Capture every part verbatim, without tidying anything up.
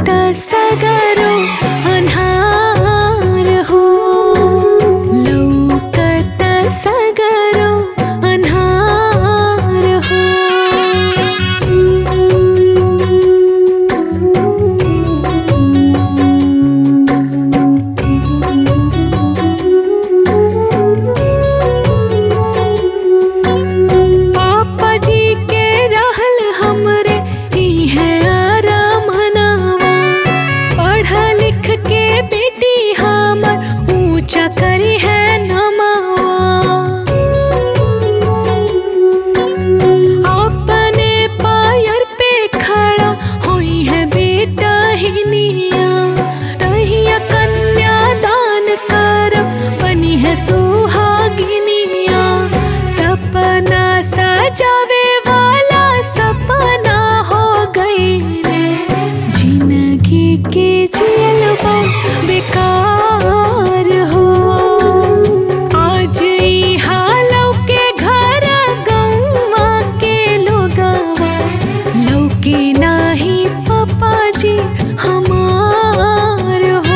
सगरो अन्हार हो, लौकत सगरो अन्हार हो। पापा जी के रहल हमरे इहे अरमनवा, पढ़ लिख के बेटी हमर ऊंचा करी है नमवा। अपने पायर पे खड़ा होई है बेटा हिनिया, तहिया कन्या दान करब बनी है सुहागिनिया। सपना सजावे वाला सपना हो गई रे, जिंदगी के जियलबा बेकार हो। आज ई हालौ के घर गौवा के लोगवा, लौके नाही पापा जी हमार हो।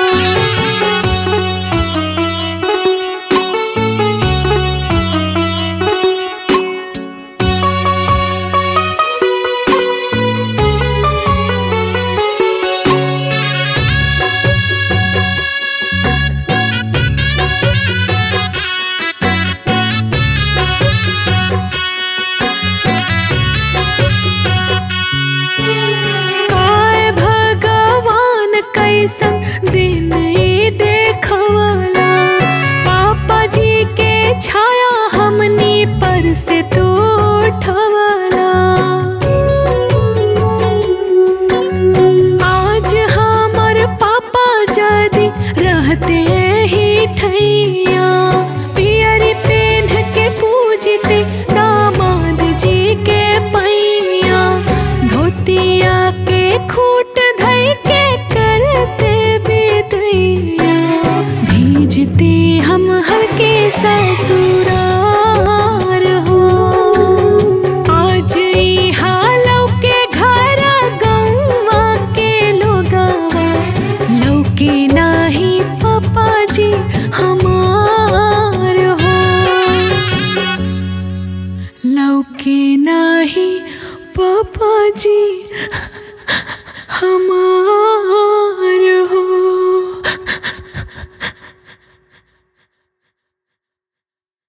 काय भगवान कैसन दिन ई देखवला, पापा जी के छाया हमनी पर से तो उठवला। आज हमर पापा जदी रहते ही ठैया, पियरी पेन्ह के पूजते दामाद जी के पैया। धोतिया के खूट धई के करते बेदैया, भेजते हम हर के ससुरार हो। आज ई हालौ के घर गौवा के लोगवा, लौके नाही पापा जी हमार हो, लौके नाही पापा जी हमार।